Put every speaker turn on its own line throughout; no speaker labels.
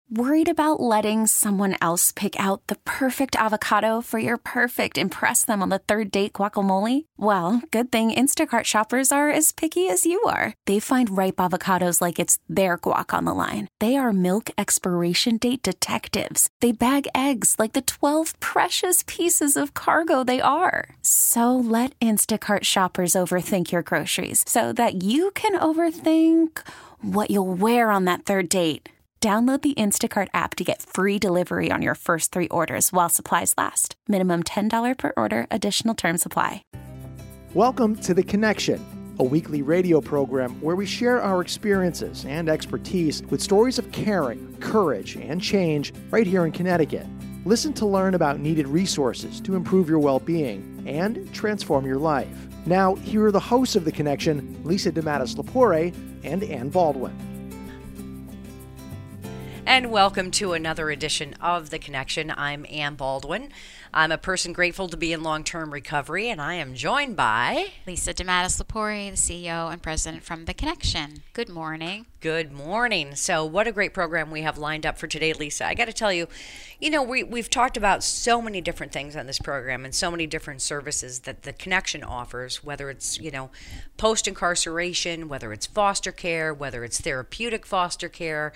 Worried about letting someone else pick out the perfect avocado for your perfect impress them on the third date guacamole? Well, good thing Instacart shoppers are as picky as you are. They find ripe avocados like it's their guac on the line. They are milk expiration date detectives. They bag eggs like the 12 precious pieces of cargo they are. So let Instacart shoppers overthink your groceries so that you can overthink what you'll wear on that third date. Download the Instacart app to get free delivery on your first 3 orders while supplies last. Minimum $10 per order. Additional terms apply.
Welcome to The Connection, a weekly radio program where we share our experiences and expertise with stories of caring, courage, and change right here in Connecticut. Listen to learn about needed resources to improve your well-being and transform your life. Now, here are the hosts of The Connection, Lisa DeMatteis-Lepore and Ann Baldwin.
And welcome to another edition of The Connection. I'm Ann Baldwin. I'm a person grateful to be in long-term recovery, and I am joined by
Lisa DeMatteis-Lepore, the CEO and president from The Connection. Good morning.
Good morning. So what a great program we have lined up for today, Lisa. I got to tell you, we've talked about so many different things on this program and so many different services that The Connection offers, whether it's, post-incarceration, whether it's foster care, whether it's therapeutic foster care,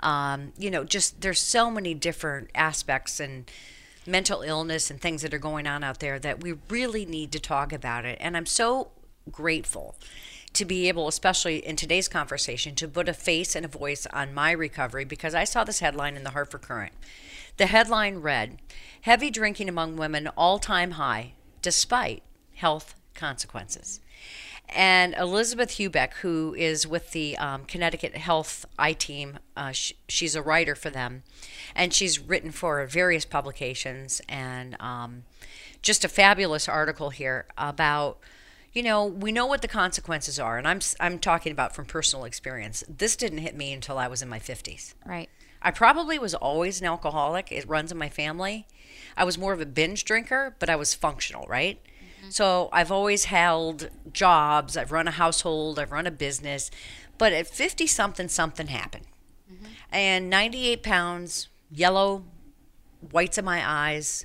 just there's so many different aspects and mental illness and things that are going on out there that we really need to talk about it. And I'm so grateful to be able, especially in today's conversation, to put a face and a voice on my recovery, because I saw this headline in the Hartford Courant. The headline read, "Heavy drinking among women all-time high despite health consequences." And Elizabeth Hubeck, who is with the Connecticut Health I-Team, she's a writer for them, and she's written for various publications, and just a fabulous article here about, we know what the consequences are, and I'm talking about from personal experience. This didn't hit me until I was in my 50s.
Right.
I probably was always an alcoholic. It runs in my family. I was more of a binge drinker, but I was functional, right? So I've always held jobs, I've run a household, I've run a business, but at 50-something, something happened. And 98 pounds, yellow, whites in my eyes,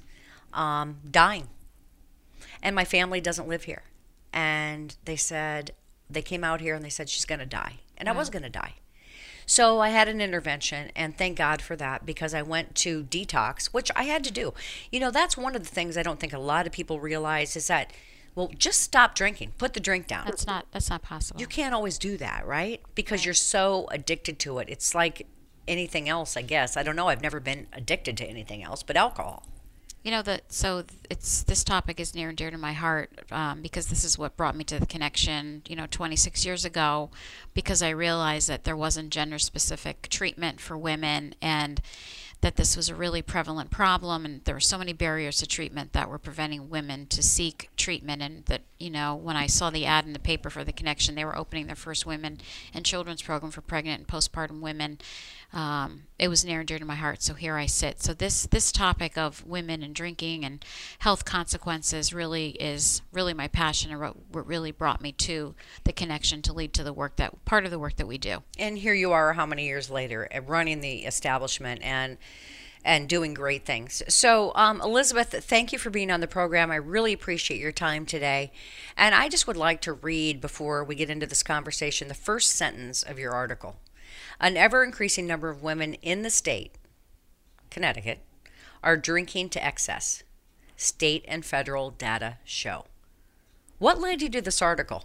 dying. And my family doesn't live here. And they came out here and they said, she's going to die. And I was going to die. So I had an intervention, and thank God for that, because I went to detox, which I had to do. That's one of the things I don't think a lot of people realize is that, well, just stop drinking. Put the drink down.
That's not possible.
You can't always do that, right? Because you're so addicted to it. It's like anything else, I guess. I don't know. I've never been addicted to anything else but alcohol.
This topic is near and dear to my heart because this is what brought me to The Connection, 26 years ago, because I realized that there wasn't gender-specific treatment for women, and that this was a really prevalent problem, and there were so many barriers to treatment that were preventing women to seek treatment. And that, when I saw the ad in the paper for The Connection, they were opening their first women and children's program for pregnant and postpartum women. It was near and dear to my heart, so here I sit. So this topic of women and drinking and health consequences really is my passion, and what really brought me to The Connection to lead to part of the work that we do.
And here you are, how many years later, running the establishment and doing great things. So, Elizabeth, thank you for being on the program. I really appreciate your time today. And I just would like to read, before we get into this conversation, the first sentence of your article. An ever-increasing number of women in the state, Connecticut, are drinking to excess. State and federal data show. What led you to this article?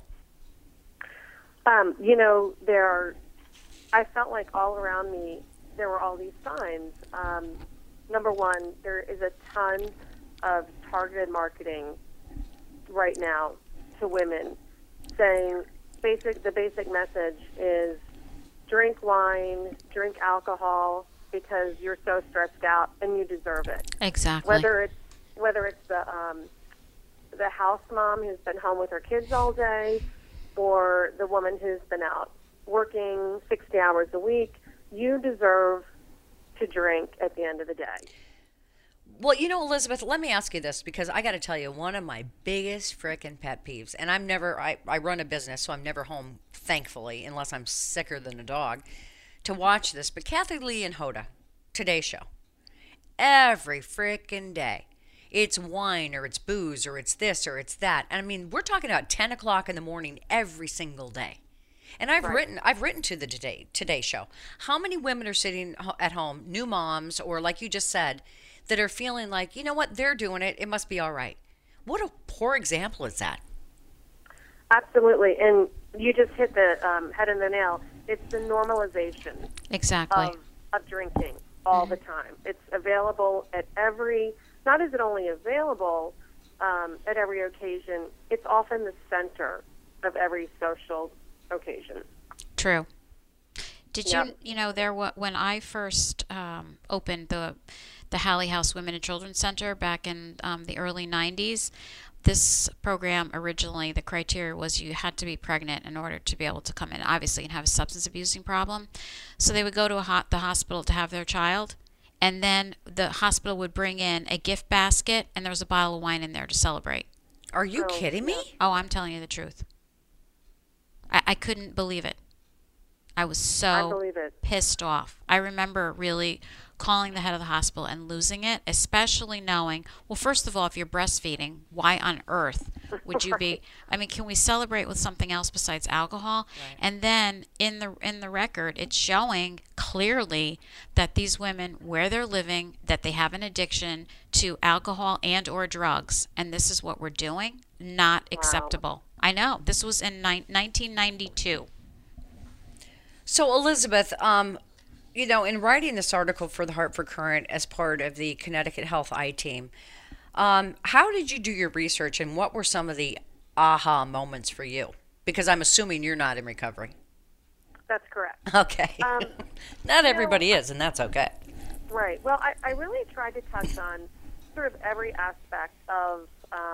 I felt like all around me there were all these signs. Number one, there is a ton of targeted marketing right now to women saying the basic message is drink wine, drink alcohol because you're so stressed out and you deserve it.
Exactly.
Whether it's the house mom who's been home with her kids all day, or the woman who's been out working 60 hours a week, you deserve to drink at the end of the day.
Well, Elizabeth, let me ask you this, because I got to tell you, one of my biggest frickin' pet peeves, and I run a business, so I'm never home, thankfully, unless I'm sicker than a dog, to watch this. But Kathy Lee and Hoda, Today Show. Every freaking day. It's wine or it's booze or it's this or it's that. And I mean, we're talking about 10 o'clock in the morning every single day. And I've written to the Today Show. How many women are sitting at home, new moms, or like you just said, that are feeling like, you know what, they're doing it, it must be all right. What a poor example is that?
Absolutely. And you just hit the head on the nail. It's the normalization
Exactly.
of drinking all the time. It's available at not is it only available at every occasion, it's often the center of every social occasion.
True. Did you know, when I first opened the Hallie House Women and Children's Center back in the early 90s, this program originally, the criteria was you had to be pregnant in order to be able to come in, obviously, and have a substance abusing problem. So they would go to the hospital to have their child, and then the hospital would bring in a gift basket, and there was a bottle of wine in there to celebrate.
Are you kidding me?
Oh, I'm telling you the truth. I couldn't believe it. I was so pissed off. I remember really calling the head of the hospital and losing it, especially knowing, well, first of all, if you're breastfeeding, why on earth would you be? I mean, can we celebrate with something else besides alcohol? Right. And then in the record, it's showing clearly that these women, where they're living, that they have an addiction to alcohol and or drugs, and this is what we're doing. Not acceptable. I know. This was in 1992.
So, Elizabeth, you know, in writing this article for the Hartford Courant as part of the Connecticut Health I-Team, how did you do your research, and what were some of the aha moments for you? Because I'm assuming you're not in recovery.
That's correct.
Okay. Not everybody is, and that's okay.
Right. Well, I really tried to touch on sort of every aspect of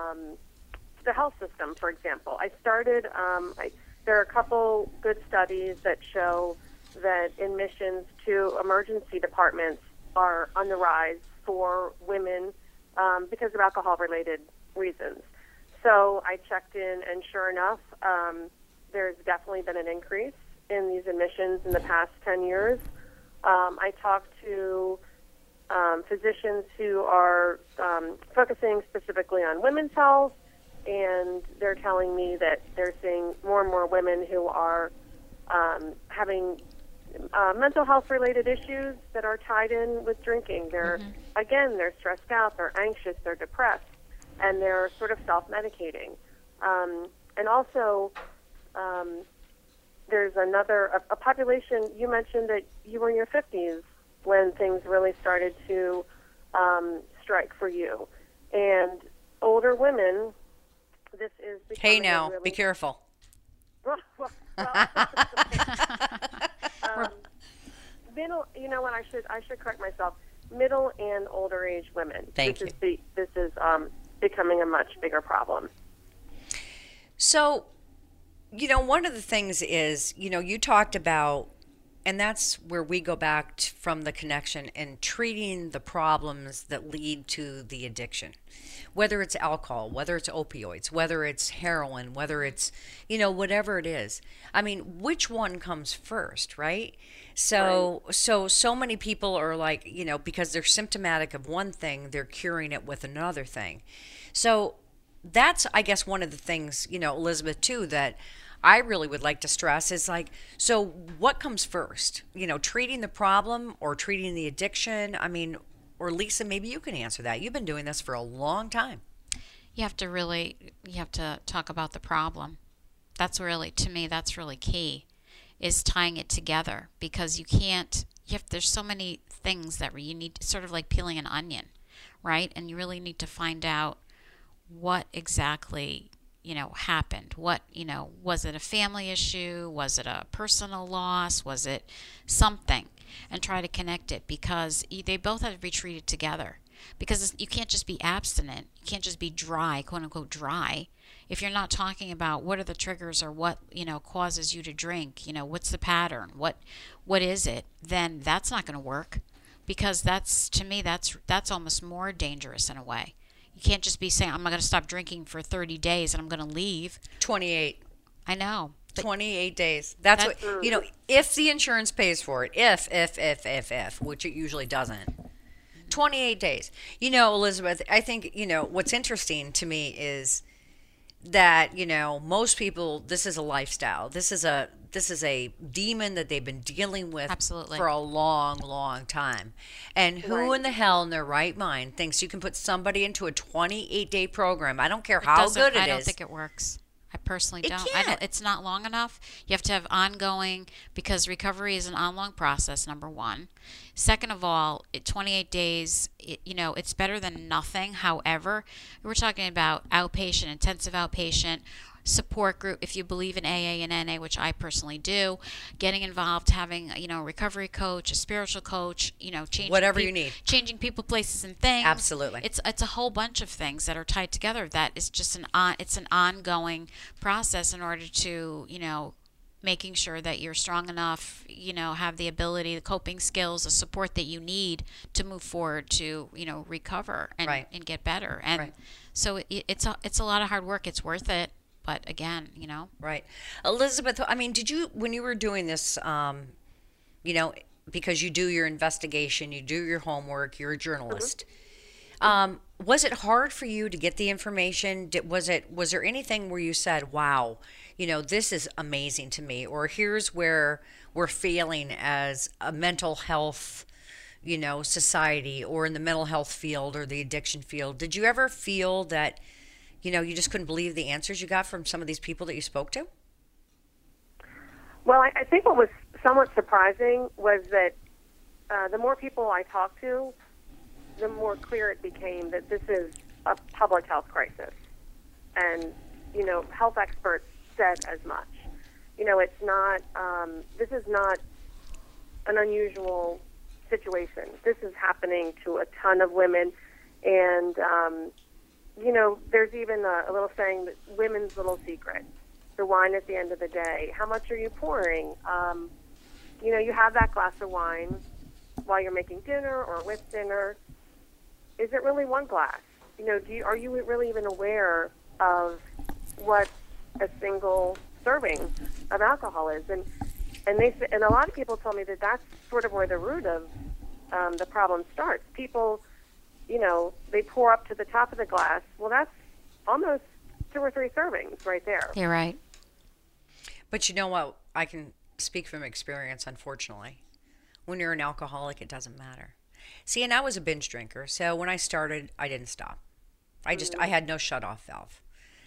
the health system, for example. I started, there are a couple good studies that show that admissions to emergency departments are on the rise for women because of alcohol-related reasons. So I checked in, and sure enough, there's definitely been an increase in these admissions in the past 10 years. I talked to physicians who are focusing specifically on women's health, and they're telling me that they're seeing more and more women who are having mental health-related issues that are tied in with drinking. They're they're stressed out, they're anxious, they're depressed, and they're sort of self-medicating. And also, there's a population. You mentioned that you were in your 50s when things really started to strike for you, and older women. This is
hey, now be careful.
Middle, you know what? I should correct myself. Middle and older age women.
Thank you.
This is becoming a much bigger problem.
So, you know, one of the things is, you know, you talked about, and that's where we go back from the connection and treating the problems that lead to the addiction, whether it's alcohol, whether it's opioids, whether it's heroin, whether it's, you know, whatever it is. I mean, which one comes first, right? So many people are like, you know, because they're symptomatic of one thing, they're curing it with another thing. So that's, I guess, one of the things, you know, Elizabeth, too, that I really would like to stress is like, so what comes first? You know, treating the problem or treating the addiction? I mean, or Lisa, maybe you can answer that. You've been doing this for a long time.
You have to talk about the problem. That's really, to me, that's really key, is tying it together, because there's so many things that you need, sort of like peeling an onion, right? And you really need to find out what exactly, you know, happened. What, you know, was it a family issue? Was it a personal loss? Was it something? And try to connect it, because they both have to be treated together. Because you can't just be abstinent. You can't just be dry, quote unquote dry, if you're not talking about what are the triggers or what, you know, causes you to drink. You know, what's the pattern? What is it? Then that's not going to work, because to me that's almost more dangerous in a way. You can't just be saying, I'm going to stop drinking for 30 days and I'm going to leave.
28.
I know.
28 days. That's what, if the insurance pays for it, if, which it usually doesn't. 28 days. Elizabeth, I think, what's interesting to me is that, most people, this is a lifestyle. This is a demon that they've been dealing with
Absolutely.
for a long, long time. And who in the hell in their right mind thinks you can put somebody into a 28-day program? I don't care how good it is.
I don't think it works. I personally don't.
Can't.
It's not long enough. You have to have ongoing, because recovery is an ongoing process, number one. Second of all, 28 days, it's better than nothing. However, we're talking about outpatient, intensive outpatient, support group, if you believe in AA and NA, which I personally do, getting involved, having a recovery coach, a spiritual coach, changing
whatever you need,
changing people, places, and things.
Absolutely,
it's a whole bunch of things that are tied together. That is just it's an ongoing process in order to making sure that you're strong enough, have the ability, the coping skills, the support that you need to move forward to recover and get better. And so it's a lot of hard work. It's worth it. But again,
Right. Elizabeth, did you, when you were doing this, because you do your investigation, you do your homework, you're a journalist, was it hard for you to get the information? Was there anything where you said, wow, this is amazing to me, or here's where we're failing as a mental health, society, or in the mental health field or the addiction field? Did you ever feel that you just couldn't believe the answers you got from some of these people that you spoke to?
Well, I think what was somewhat surprising was that the more people I talked to, the more clear it became that this is a public health crisis. And, health experts said as much. It's not, this is not an unusual situation. This is happening to a ton of women. And, there's even a little saying that women's little secret, the wine at the end of the day. How much are you pouring? You have that glass of wine while you're making dinner or with dinner. Is it really one glass? Are you really even aware of what a single serving of alcohol is? And a lot of people told me that that's sort of where the root of the problem starts. People, they pour up to the top of the glass. Well, that's almost 2 or 3 servings right there.
You're right.
But you know what? I can speak from experience, unfortunately. When you're an alcoholic, it doesn't matter. See, and I was a binge drinker, so when I started, I didn't stop. I had no shut-off valve.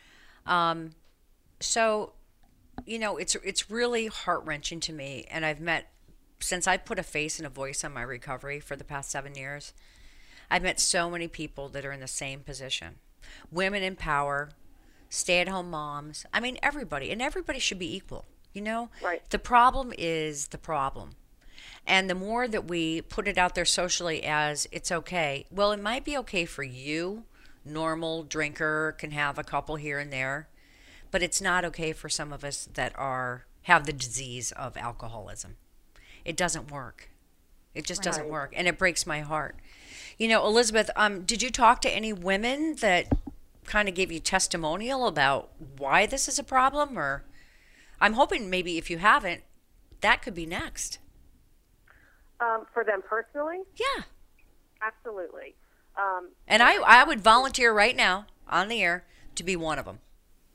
So, it's really heart-wrenching to me, and since I put a face and a voice on my recovery for the past 7 years, I've met so many people that are in the same position. Women in power, stay-at-home moms. Everybody. And everybody should be equal,
Right.
The problem is the problem. And the more that we put it out there socially as it's okay, well, it might be okay for you, normal drinker, can have a couple here and there, but it's not okay for some of us that have the disease of alcoholism. It doesn't work. It just doesn't work, and it breaks my heart. Elizabeth, did you talk to any women that kind of gave you testimonial about why this is a problem? Or I'm hoping maybe if you haven't, that could be next.
For them personally?
Yeah.
Absolutely.
And I would volunteer right now on the air to be one of them.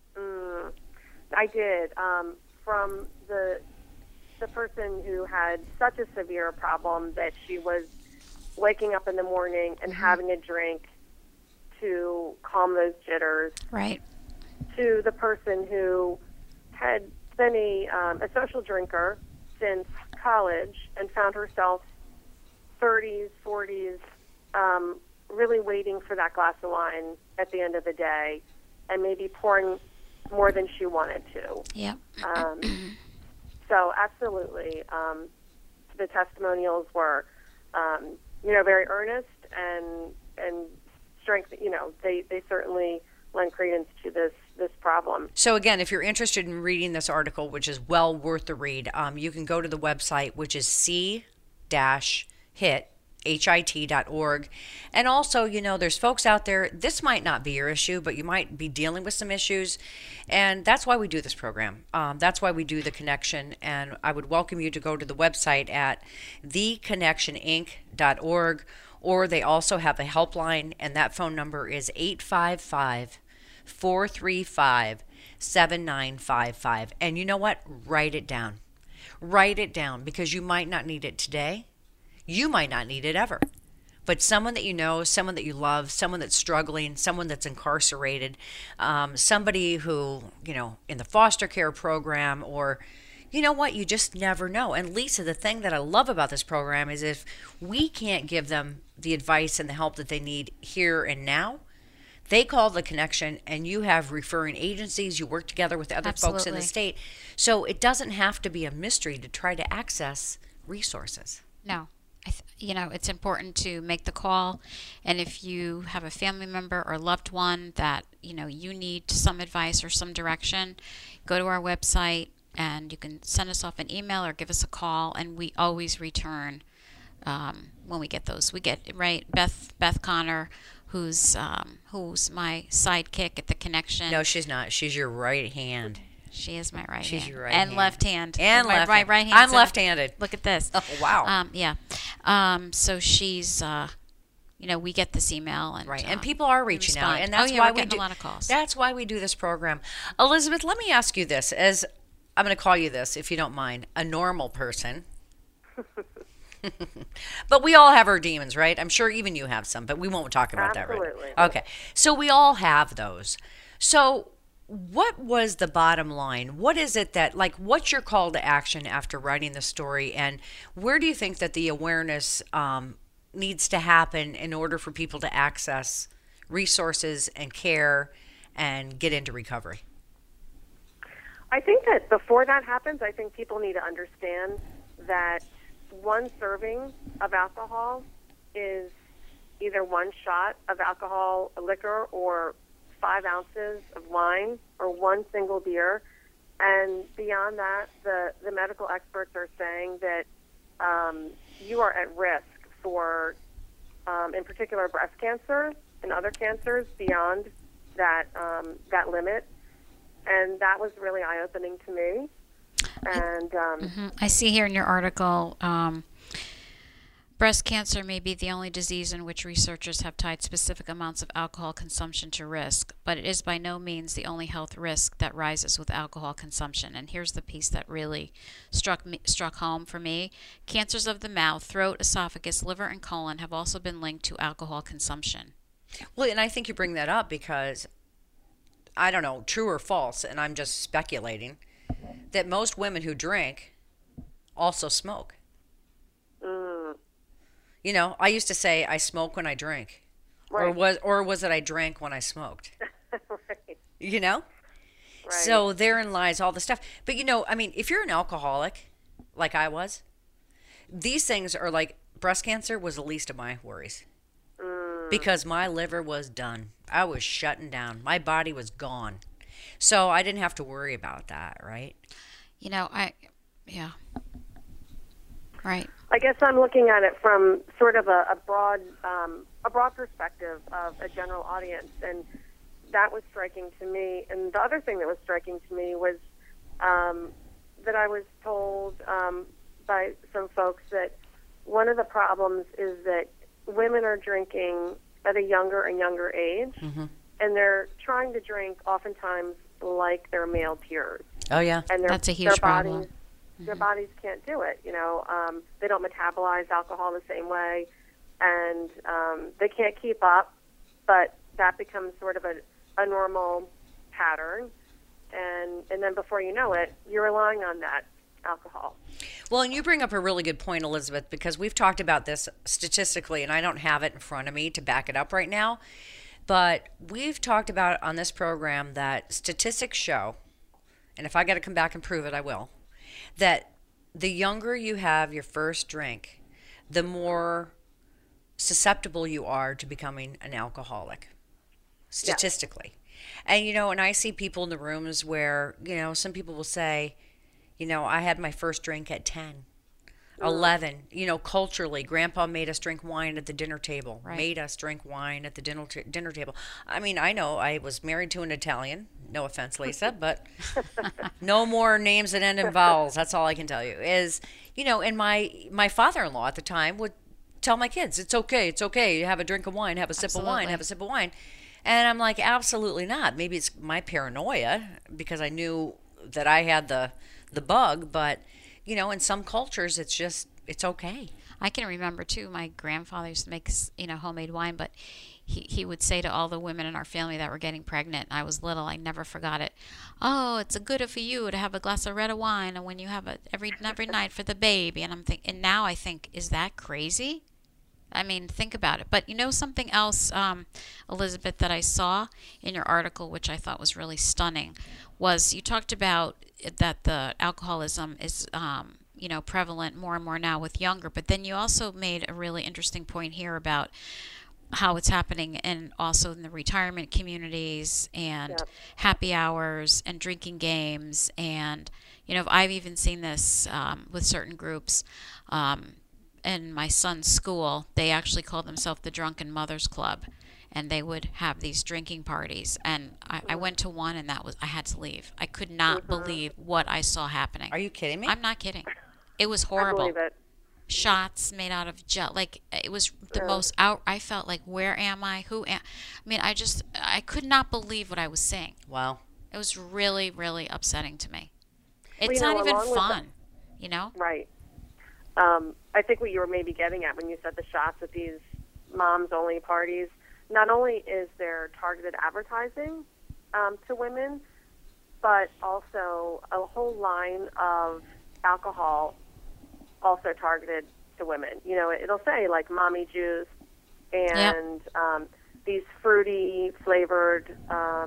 I did. From the person who had such a severe problem that she was waking up in the morning and having a drink to calm those jitters.
Right.
To the person who had been a social drinker since college and found herself 30s, 40s, really waiting for that glass of wine at the end of the day and maybe pouring more than she wanted to.
Yeah.
So absolutely, the testimonials were, very earnest and strength. They certainly lend credence to this problem.
So again, if you're interested in reading this article, which is well worth the read, you can go to the website, which is C-HIT, hit.org. And also, you know, there's folks out there, this might not be your issue, but you might be dealing with some issues. And that's why we do this program. That's why we do The Connection. And I would welcome you to go to the website at theconnectioninc.org, or they also have a helpline, and that phone number is 855-435-7955. And you know what? Write it down. Write it down, because you might not need it today. You might not need it ever. But someone that you know, someone that you love, someone that's struggling, someone that's incarcerated, somebody who, you know, in the foster care program, or, you know what, you just never know. And Lisa, the thing that I love about this program is if we can't give them the advice and the help that they need here and now, they call The Connection, and you have referring agencies. You work together with other folks in the state. So it doesn't have to be a mystery to try to access resources.
No. You know, it's important to make the call. And if you have a family member or loved one that, you know, you need some advice or some direction, go to our website and you can send us off an email or give us a call. And we always return when we get those. We get, right, Beth Connor, who's my sidekick at The Connection.
No, she's not. She's your right hand.
She is my right hand.
She's your right
and
hand.
Left hand.
And
my
left
right
hand.
hand.
I'm left-handed.
Look at this.
Oh, wow.
Yeah. So she's, you know, we get this email and
right, and people are reaching out, and that's why we do
a lot of calls.
That's why we do this program. Elizabeth, let me ask you this: as I'm going to call you this, if you don't mind, a normal person. But we all have our demons, right? I'm sure even you have some, but we won't talk about that right now. Okay. So we all have those. So what was the bottom line? What is it that, like, what's your call to action after writing the story? And where do you think that the awareness needs to happen in order for people to access resources and care and get into recovery?
I think that before that happens, I think people need to understand that one serving of alcohol is either one shot of alcohol, liquor, or 5 ounces of wine, or one single beer. And beyond that, the medical experts are saying that you are at risk for, in particular, breast cancer and other cancers beyond that that limit. And that was really eye-opening to me. And
I see here in your article, breast cancer may be the only disease in which researchers have tied specific amounts of alcohol consumption to risk, but it is by no means the only health risk that rises with alcohol consumption. And here's the piece that really struck home for me. Cancers of the mouth, throat, esophagus, liver, and colon have also been linked to alcohol consumption.
Well, and I think you bring that up because, I don't know, true or false, and I'm just speculating, that most women who drink also smoke. You know, I used to say I smoke when I drink. Right. Or was it I drank when I smoked?
Right.
You know?
Right.
So therein lies all the stuff. But, you know, I mean, if you're an alcoholic, like I was, these things are like, breast cancer was the least of my worries. Because my liver was done. I was shutting down. My body was gone. So I didn't have to worry about that, right?
You know, yeah. Right.
I guess I'm looking at it from sort of a broad perspective of a general audience, and that was striking to me. And the other thing that was striking to me was that I was told by some folks that one of the problems is that women are drinking at a younger and younger age, and they're trying to drink oftentimes like their male peers.
Oh, yeah.
And
that's a huge problem.
Their bodies can't do it. You know, they don't metabolize alcohol the same way, and they can't keep up. But that becomes sort of a normal pattern, and then before you know it, you're relying on that alcohol.
Well, and you bring up a really good point, Elizabeth, because we've talked about this statistically, and I don't have it in front of me to back it up right now, but we've talked about on this program that statistics show, and if I got to come back and prove it, I will, that the younger you have your first drink, the more susceptible you are to becoming an alcoholic, statistically. Yeah. And, you know, and I see people in the rooms where, you know, some people will say, you know, I had my first drink at 10. 11. Culturally, Grandpa made us drink wine at the dinner table.
Right.
Made us drink wine at the dinner table. I mean, I know I was married to an Italian. No offense, Lisa, but no more names that end in vowels. That's all I can tell you. And my father-in-law at the time would tell my kids, it's okay. You have a drink of wine, have a sip of wine, have a sip of wine. And I'm like, absolutely not. Maybe it's my paranoia because I knew that I had the bug, but in some cultures, it's okay.
I can remember too, my grandfather used to make, homemade wine, but he would say to all the women in our family that were getting pregnant, I was little, I never forgot it. Oh, it's a good for you to have a glass of red wine, and when you have it every night for the baby. And now I think, is that crazy? I mean, think about it. But something else, Elizabeth, that I saw in your article, which I thought was really stunning, was you talked about that the alcoholism is, prevalent more and more now with younger. But then you also made a really interesting point here about how it's happening and also in the retirement communities and happy hours and drinking games. And, I've even seen this with certain groups. In my son's school, they actually called themselves the Drunken Mothers Club, and they would have these drinking parties. And I went to one, and I had to leave. I could not believe what I saw happening.
Are you kidding me?
I'm not kidding. It was horrible.
I believe it.
Shots made out of gel. Like, it was the most out. I felt like, where am I? Who am I? Mean, I could not believe what I was seeing.
Wow.
It was really, really upsetting to me.
Well,
It's not even fun,
Right. I think what you were maybe getting at when you said the shots at these moms-only parties, not only is there targeted advertising to women, but also a whole line of alcohol also targeted to women. It'll say, like, mommy juice and these fruity flavored,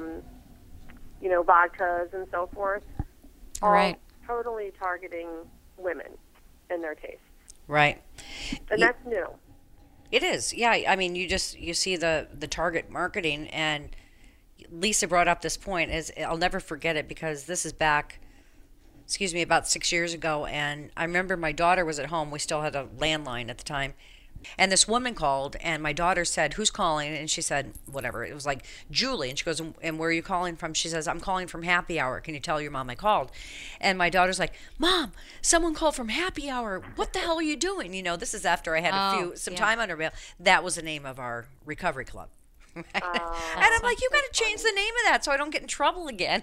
vodkas and so forth.
Right.
All totally targeting women and their tastes.
Right.
And that's new.
It is. Yeah. I mean, you see the target marketing, and Lisa brought up this point. I'll never forget it because this is back, about 6 years ago. And I remember my daughter was at home. We still had a landline at the time. And this woman called, and my daughter said, "Who's calling?" And she said, whatever. It was like, "Julie." And she goes, "And where are you calling from?" She says, "I'm calling from Happy Hour. Can you tell your mom I called?" And my daughter's like, "Mom, someone called from Happy Hour. What the hell are you doing?" This is after I had some time under bail. That was the name of our recovery club. And I'm like, you got to change the name of that so I don't get in trouble again.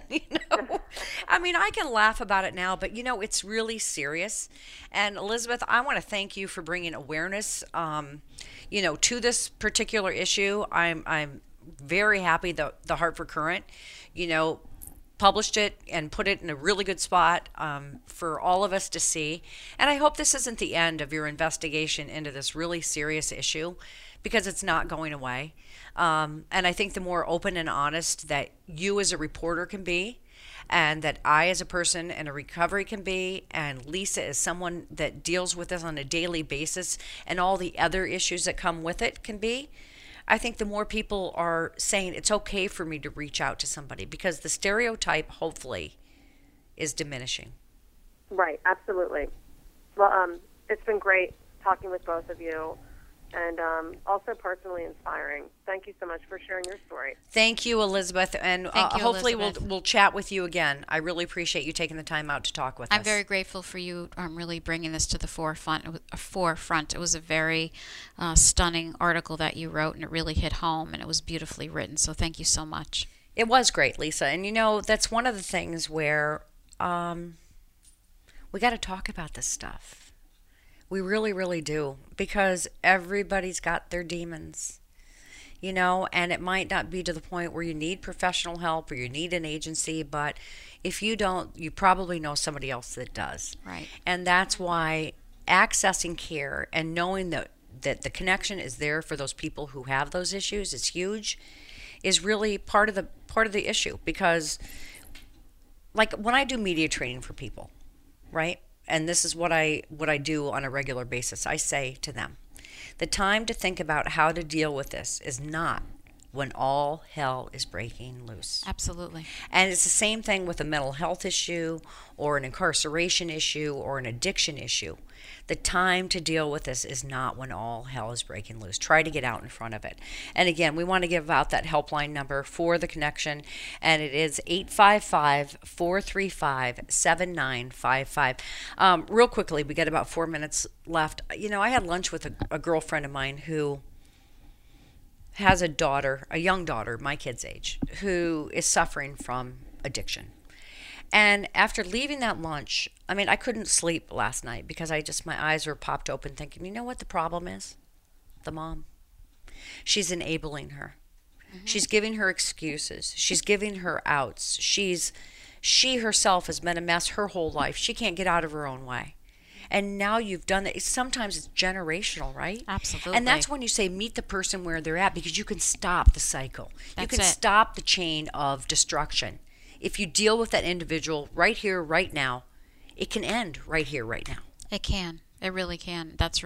I mean, I can laugh about it now, but it's really serious. And Elizabeth, I want to thank you for bringing awareness, to this particular issue. I'm very happy that the Hartford Courant, published it and put it in a really good spot for all of us to see. And I hope this isn't the end of your investigation into this really serious issue, because it's not going away. And I think the more open and honest that you as a reporter can be, and that I as a person in a recovery can be, and Lisa as someone that deals with this on a daily basis and all the other issues that come with it can be, I think the more people are saying it's okay for me to reach out to somebody, because the stereotype hopefully is diminishing.
Right, absolutely. Well, it's been great talking with both of you, and also personally inspiring. Thank you so much for sharing your story.
Thank you, Elizabeth, and
Thank you,
hopefully
Elizabeth.
we'll chat with you again. I really appreciate you taking the time out to talk with us.
I'm very grateful for you really bringing this to the forefront. It was a very stunning article that you wrote, and it really hit home, and it was beautifully written. So thank you so much.
It was great, Lisa. And that's one of the things where we got to talk about this stuff. We really, really do, because everybody's got their demons, and it might not be to the point where you need professional help or you need an agency, but if you don't, you probably know somebody else that does.
Right.
And that's why accessing care and knowing that the connection is there for those people who have those issues is huge, is really part of the issue. Because, like, when I do media training for people, right? And this is what I do on a regular basis. I say to them, the time to think about how to deal with this is not when all hell is breaking loose.
Absolutely.
And it's the same thing with a mental health issue or an incarceration issue or an addiction issue. The time to deal with this is not when all hell is breaking loose. Try to get out in front of it. And again, we want to give out that helpline number for the Connection, and it is 855-435-7955. Real quickly, we got about 4 minutes left. You know, I had lunch with a girlfriend of mine who has a daughter, a young daughter, my kid's age, who is suffering from addiction. And after leaving that lunch, I mean, I couldn't sleep last night because my eyes were popped open thinking, you know what the problem is? The mom. She's enabling her. Mm-hmm. She's giving her excuses. She's giving her outs. She herself has been a mess her whole life. She can't get out of her own way. And now you've done it. Sometimes it's generational, right?
Absolutely.
And that's when you say meet the person where they're at, because you can stop the cycle. You can stop the chain of destruction. If you deal with that individual right here, right now, it can end right here, right now.
It can. It really can. That's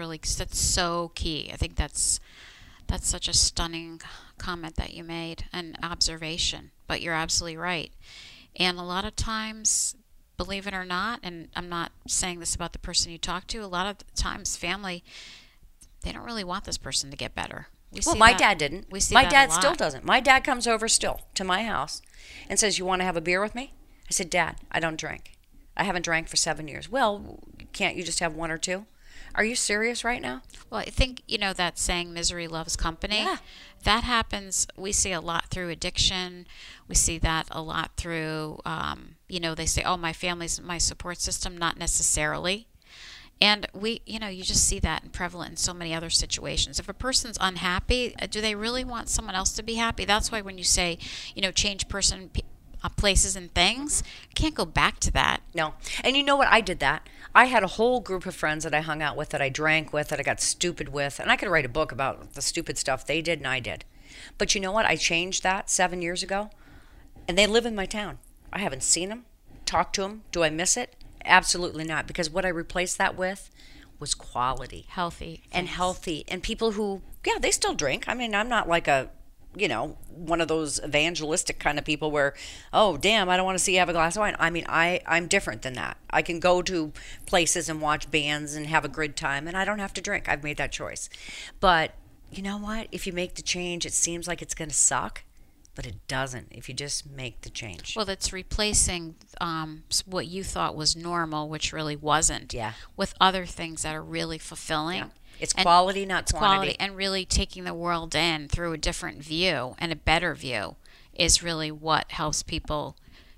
so key. I think that's such a stunning comment that you made, an observation. But you're absolutely right. And a lot of times, believe it or not, and I'm not saying this about the person you talk to, a lot of times family, they don't really want this person to get better.
Well, my dad didn't. My dad still doesn't. My dad comes over still to my house and says, you want to have a beer with me? I said, Dad, I don't drink. I haven't drank for 7 years. Well, can't you just have one or two? Are you serious right now?
Well, I think, that saying misery loves company.
Yeah.
That happens. We see a lot through addiction. We see that a lot through, they say, oh, my family's my support system. Not necessarily. And you just see that prevalent in so many other situations. If a person's unhappy, do they really want someone else to be happy? That's why when you say, change person, places and things, you can't go back to that.
No. And you know what? I did that. I had a whole group of friends that I hung out with, that I drank with, that I got stupid with. And I could write a book about the stupid stuff they did and I did. But you know what? I changed that 7 years ago. And they live in my town. I haven't seen them, talked to them. Do I miss it? Absolutely not, because what I replaced that with was quality.
Healthy.
And healthy. And people who, they still drink. I mean, I'm not like one of those evangelistic kind of people where, oh, damn, I don't want to see you have a glass of wine. I mean, I'm different than that. I can go to places and watch bands and have a good time, and I don't have to drink. I've made that choice. But you know what? If you make the change, it seems like it's going to suck. But it doesn't if you just make the change.
Well, it's replacing what you thought was normal, which really wasn't, with other things that are really fulfilling.
Yeah. It's quality, not quantity.
And really taking the world in through a different view and a better view is really what helps people,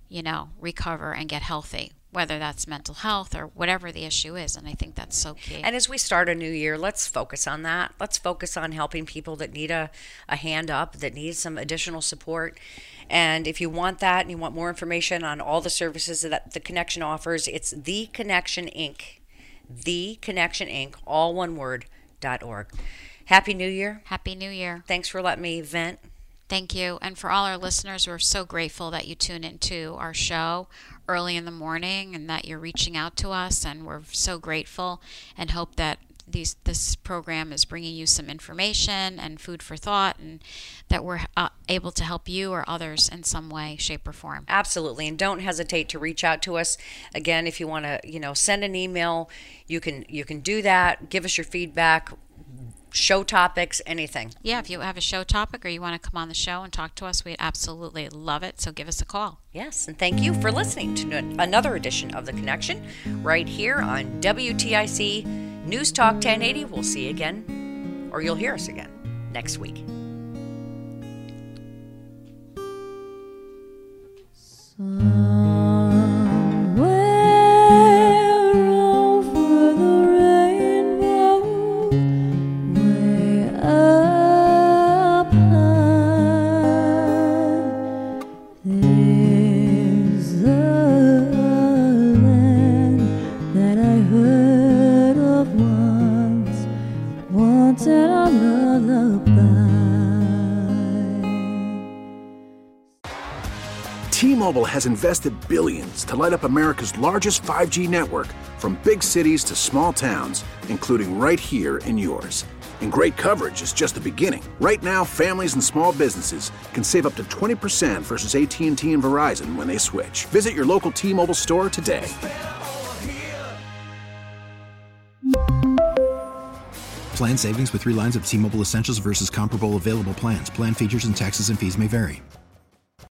recover and get healthy, whether that's mental health or whatever the issue is. And I think that's so key.
And as we start a new year, let's focus on that. Let's focus on helping people that need a hand up, that need some additional support. And if you want that and you want more information on all the services that the Connection offers, it's The Connection Inc. The Connection Inc., all one word, .org. Happy New Year.
Happy New Year.
Thanks for letting me vent.
Thank you. And for all our listeners, we're so grateful that you tune into our show early in the morning and that you're reaching out to us. And we're so grateful and hope that this program is bringing you some information and food for thought, and that we're able to help you or others in some way, shape, or form.
Absolutely. And don't hesitate to reach out to us. Again, if you want to, send an email, you can do that. Give us your feedback. Show topics, anything.
Yeah, if you have a show topic or you want to come on the show and talk to us, we'd absolutely love it. So give us a call.
Yes, and thank you for listening to another edition of The Connection right here on WTIC News Talk 1080. We'll see you again, or you'll hear us again next week.
T-Mobile has invested billions to light up America's largest 5G network From big cities to small towns, including right here in yours. And great coverage is just the beginning. Right now, families and small businesses can save up to 20% versus AT&T and Verizon when they switch. Visit your local T-Mobile store today.
Plan savings with 3 lines of T-Mobile Essentials versus comparable available plans. Plan features and taxes and fees may vary.